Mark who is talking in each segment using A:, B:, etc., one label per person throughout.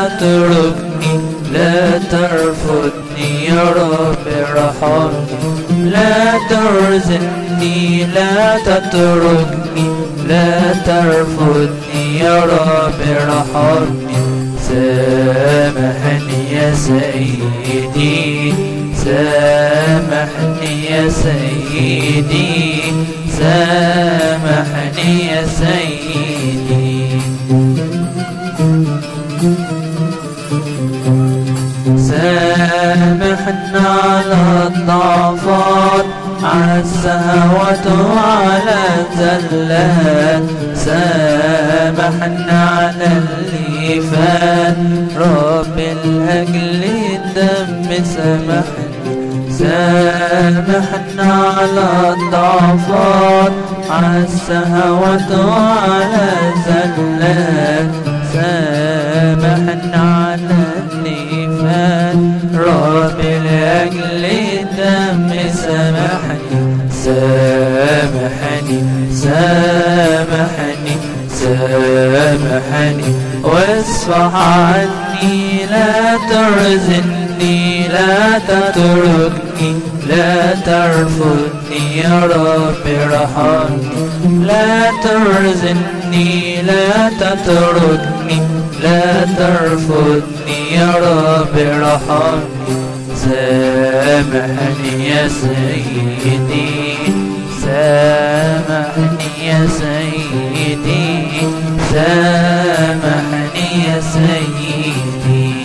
A: تتركني لا ترفضني يا رب ارحمني لا ترزقني لا تتركني لا ترفضني يا رب ارحمني سامحني يا سيدي سامحني يا سيدي سامحني يا سيدي سامحنا على الضعفات على السهوات وعلى الزلات سامحنا على اللي فات رب الأجل الدم سامحنا سامحنا على الضعفات على السهوات وعلى الزلات سامحنا على اللي فات رب لأجل الدم سامحني سامحني سامحني سامحني واصفح عني لا ترزقني لا تتركني لا ترفضني يا رب ارحمني لا ترزقني لا تتركني لا ترفضني يا رب ارحمني سامحني يا سيدي سامحني يا سيدي سامحني يا سيدي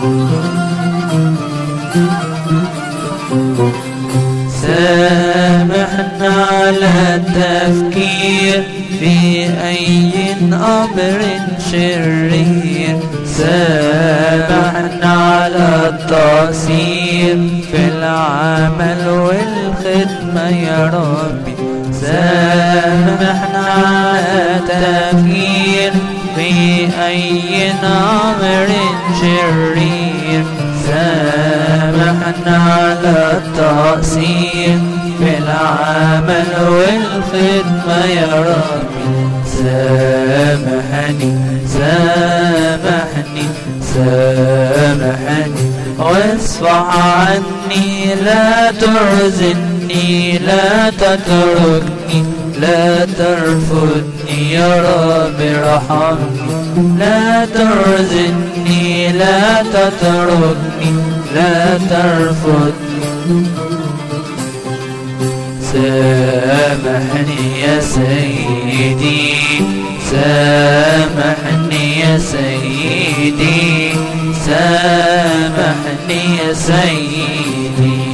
A: سامحنا على التفكير في أي أمر شرير سامحنا على التقصير في العمل والخدمة يا ربي سامحنا على التفكير في أي أمر شرير سامحنا على التقصير في العمل والخدمة يا ربي سامحني سامحني سامحني واصفح عني لا ترزقني لا تتركني لا ترفضني يا رب ارحمني لا ترزقني لا تتركني لا ترفضني سامحني يا سيدي سامحني يا سيدي سامحني يا سيدي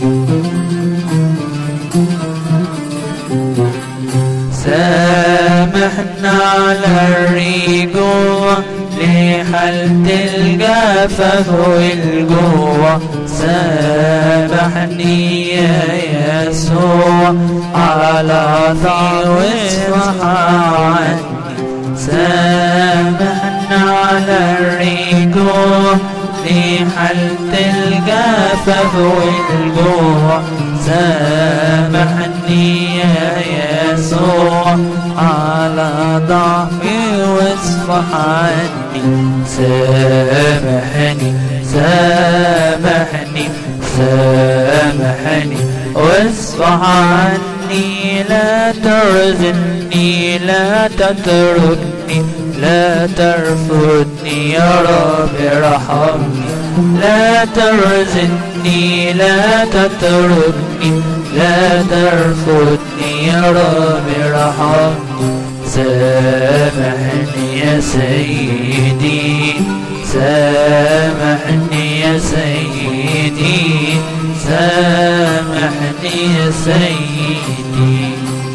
A: سامحنا على الرجوع لحالة الجفاف والجوع سامحني يا يسوع على ضعفي واصفح عني سامحنا على الرجوع لحالة الجفاف والجوع سامحني يا يسوع على ضعفي واصفح عني سامحني سامحني سامحني واصفح عني لا ترزقني لا تتركني لا ترفضني يا رب ارحمني لا ترزقني لا تتركني لا ترفضني يا رب ارحمني سامحني يا سيدي سامحني يا سيدي سامحني يا سيدي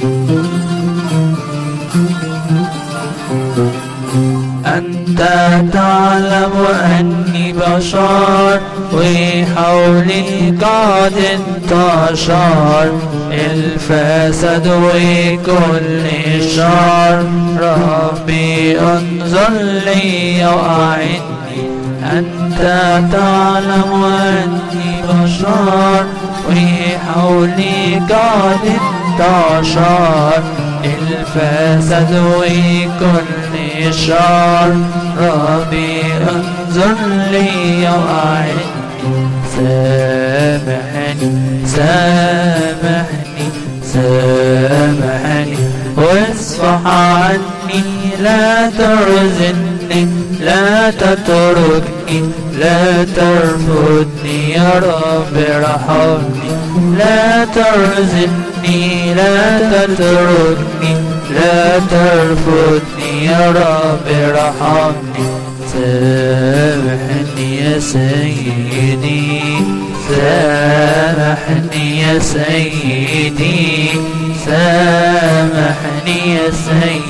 A: أنت تعلم أني بشر وحولي قد انتشر الفساد وكل الشر ربي انظر لي وأعني أنت تعلم أني بشر وحولي قد انتشر الفساد وكل الشر. ربي انظر لي وأعني، سامحني سامحني سامحني واصفح عني، لا ترزني لا تتركني لا ترفضني يا رب ارحمني. لا ترزني لا تتركني لا ترفضني يا رب ارحمني. سامحني يا سيدي سامحني يا سيدي سامحني يا سيدي